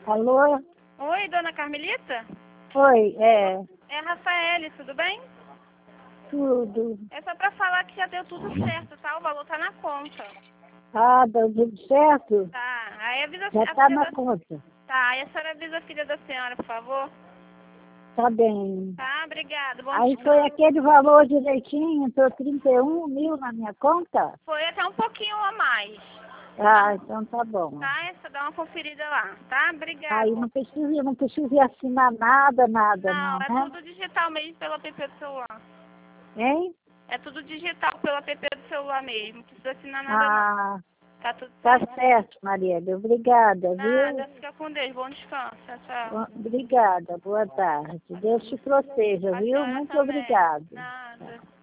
Alô? Oi, dona Carmelita? Oi, é. É a Rafaele, tudo bem? Tudo. É só pra falar que já deu tudo certo, tá? O valor tá na conta. Ah, deu tudo certo? Tá, aí avisa Já a tá filha na da... conta. Tá, aí a senhora avisa a filha da senhora, por favor. Tá bem. Tá, obrigado, bom Aí foi descanso. aquele valor direitinho, entrou 31 mil na minha conta? Foi até um pouquinho a mais, Ah, então tá bom. tá? É só dar uma conferida lá, tá? Obrigado. Aí não precisa assinar nada, Não, não, é né? tudo digital mesmo pelo app do celular. Hein? É tudo digital pelo app do celular mesmo, não precisa assinar nada não. Ah, Tá tudo tá certo. certo, Marielle. Obrigada, viu? Nada, fica com Deus, bom descanso, tchau, tchau. Obrigada, boa tarde. Deus te proteja, A viu? senhora Muito também. obrigada. Nada.